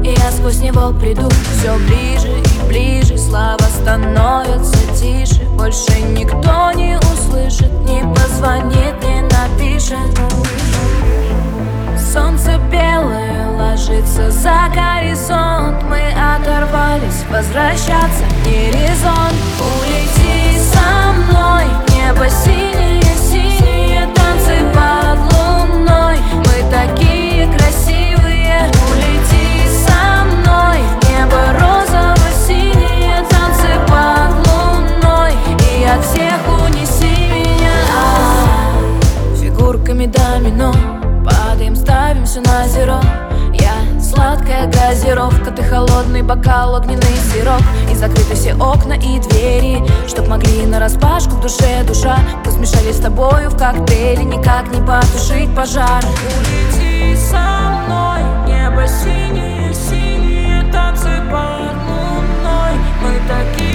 и я сквозь него приду. Все ближе и ближе, слова становятся тише. Больше никто не услышит, не позвонит, не напишет. Солнце белое ложится за горизонт. Мы оторвались, возвращаться не резон. Улети со мной, небо синее-синее, танцы под луной. Мы такие красивые. Улети со мной, небо розово-синее, танцы под луной. И от всех унеси меня. Фигурками домино падаем, ставимся на зеро. Я сладкая газировка, ты холодный бокал, огненный сироп. И закрыты все окна и двери, чтоб могли нараспашку в душе душа. Мы смешались с тобою в коктейле, никак не потушить пожар. Улети со мной, небо синее-синее, танцы под луной. Мы такие